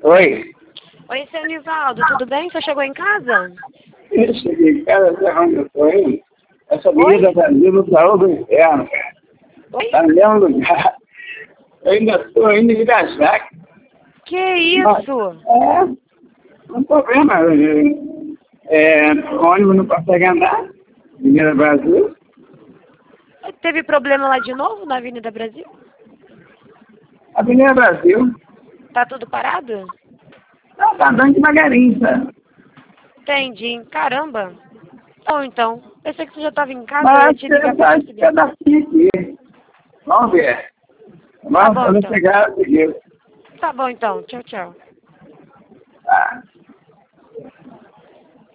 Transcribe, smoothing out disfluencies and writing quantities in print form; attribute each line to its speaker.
Speaker 1: Oi.
Speaker 2: Oi, seu Nivaldo, tudo bem? Você chegou em casa?
Speaker 1: Eu cheguei em casa, sabe onde eu tô aí? Essa
Speaker 2: Oi?
Speaker 1: menina tá vindo do baú do inferno, cara.
Speaker 2: Oi?
Speaker 1: Tá no mesmo lugar. Eu ainda tô indo de Gassac.
Speaker 2: Que isso?
Speaker 1: Um problema. O ônibus não consegue andar. Menina Brasil.
Speaker 2: Teve problema lá de novo na Avenida Brasil?
Speaker 1: Avenida Brasil.
Speaker 2: Tá tudo parado?
Speaker 1: Não, tá andando devagarinho, sabe?
Speaker 2: Entendi. Caramba. Ou então, pensei que você já estava em casa, eu ia
Speaker 1: Mas
Speaker 2: te
Speaker 1: você
Speaker 2: ligar pra
Speaker 1: tá
Speaker 2: te
Speaker 1: de
Speaker 2: seguir.
Speaker 1: pedacinho aqui. Vamos ver.
Speaker 2: Tá
Speaker 1: Vamos
Speaker 2: bom,
Speaker 1: quando
Speaker 2: então.
Speaker 1: chegar, seguir.
Speaker 2: Tá bom, então. Tchau, tchau.
Speaker 1: Tá.